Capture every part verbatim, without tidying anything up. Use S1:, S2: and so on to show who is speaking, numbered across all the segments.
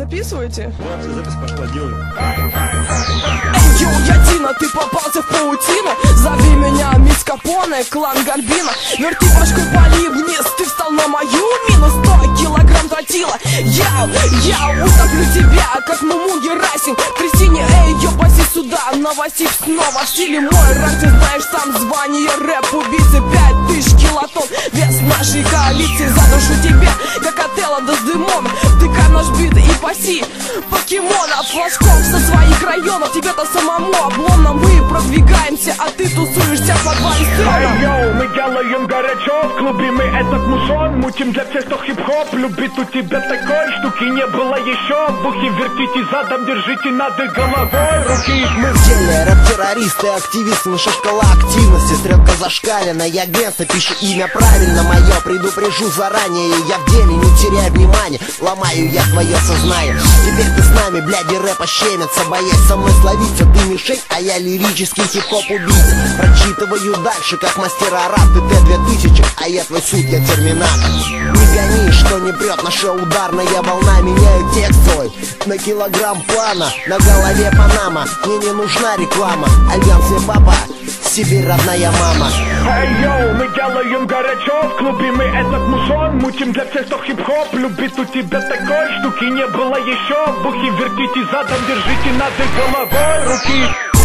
S1: Записывайте?
S2: Да, все, запись пошла, делай.
S1: Эй, йоу, я Дина, ты попался в паутину. Зови меня мисс Капоне, клан Гальбина. Верти башкой, пали вниз, ты встал на мою мину. Сто килограмм тротила. Яу, яу, утоплю тебя, как Муму Герасим. Кристине, эй, йо, паси сюда. Новосиб снова в стиле мой рэп. Ты знаешь сам звание рэп убийцы. Пять тысяч килотонн, вес нашей коалиции. Задушу тебя, как Отелло Дездемона. Втыкай наш бит и паси покемонов, флажков со своих районов. Тебе-то самому обломно, мы продвигаемся, а ты тусуешься в подвале сцена.
S3: Эй, йоу, мы делаем горячо в клубе, мы этот мусон мутим для всех, кто хип-хоп любит. У тебя такой штуки не было еще. Бухи вертите задом, держите над головой руки.
S4: Мы в деле, рэп-террористы, активисты, наша шкала активности. Стрелка зашкалена, я агентство, пишу имя правильно мое. Предупрежу заранее, я в деле, не теряй внимания. Ломаю я твое сознание. Теперь ты с нами, бляди, рэпа щемятся. Боясь со мной словиться, ты мишень, а я лирический хип-хоп убийца. Прочитываю дальше, как мастера рап. Ты Т две тысячи, а я твой суд, я терминатор. Не гони, что не прет, наша ударная волна. Меняю текст свой на килограмм плана. На голове Панама, мне не нужна реклама. Альянс хип-хопа, Сибирь родная мама.
S3: Эй, йоу, мы делаем горячо в клубе, мы этот мусон мутим для всех, кто хип-хоп любит. У тебя такой штуки не было еще. Бухи вертите задом, держите над головой руки.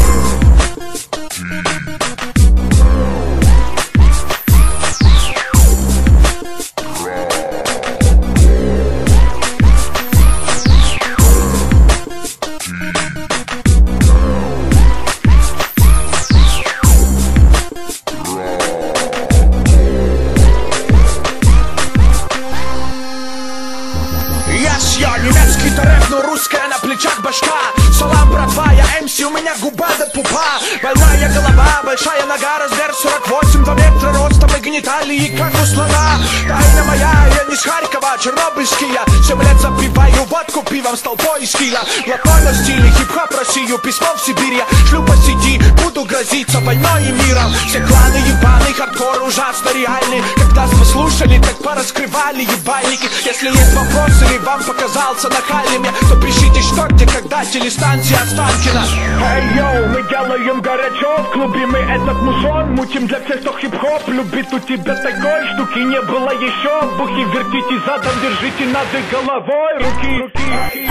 S5: Я немецкий рэп, но русская на плечах башка. Салам, братва, я эм си, у меня губа до пупа. Больная голова, большая нога, размер сорок восемь, два метра ростом и гениталии, как у слона. Тайна моя, я не с Харькова, чернобыльский я. Семь лет запиваю водку пивом с толпой из Киева. Блатной на стиле, хип-хоп Россию, письмо в Сибирь. Я шлю по сети, буду грозиться войной и миром. Все кланы ебаный, хардкор ужасно реальный. Когда послушали, так пораскрывали ебальники. Если есть вопросы или вам показался нахальным я, то пишите, что, где, когда, телестанция Останкино.
S3: Эй, йоу, мы делаем горячо в клубе, мы этот мусон мутим для всех, кто хип-хоп любит. У тебя такой штуки не было еще. Бухи вертите задом, держите над головой руки, руки, руки.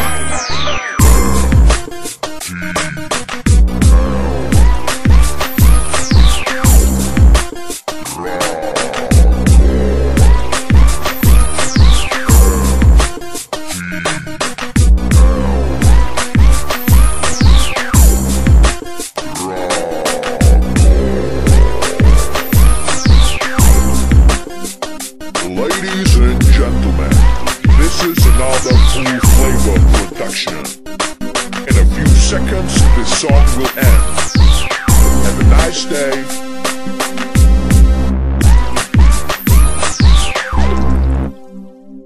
S6: Ladies and gentlemen, this is another Full Flavor production. In a few seconds, this song will end. Have a nice day.